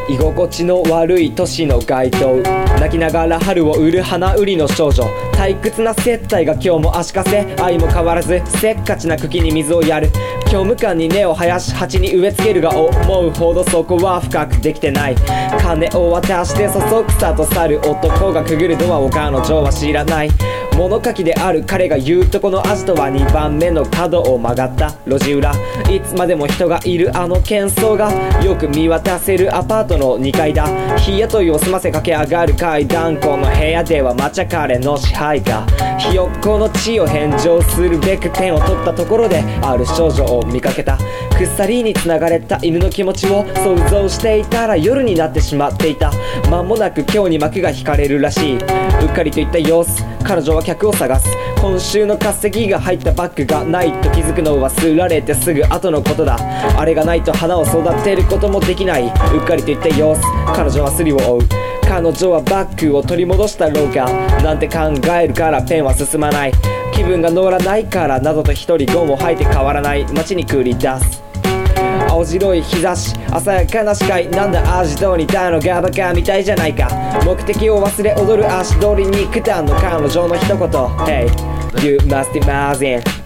居心地の悪い都市の街灯、泣きながら春を売る花売りの少女、退屈な接待が今日も足かせ、愛も変わらずせっかちな茎に水をやる、虚無感に根を生やし鉢に植え付けるが思うほどそこは深くできてない。金を渡してそそくさと去る男がくぐるドアを彼女は知らない。物書きである彼が言うとこのアジトは2番目の角を曲がった路地裏、いつまでも人がいるあの喧騒がよく見渡せるアパートの2階だ。日雇いを済ませ駆け上がる階段、この部屋では抹茶彼の支配下、ひよっこの地を返上するべくペンを取ったところである少女を見かけた。鎖に繋がれた犬の気持ちを想像していたら夜になってしまっていた。間もなく今日に幕が引かれるらしい。うっかりといった様子、彼女は客を探す。今週の稼ぎが入ったバッグがないと気づくのは忘られてすぐ後のことだ。あれがないと花を育てることもできない。うっかりといった様子、彼女はスリを追う。彼女はバッグを取り戻したろうかなんて考えるからペンは進まない。気分が乗らないからなどと一人ゴムを吐いて変わらない街に繰り出す。青白い日差し、鮮やかな視界、なんだアジトにいたのがバカみたいじゃないか。目的を忘れ踊る足取りに九段の彼女の一言 Hey, you must imagine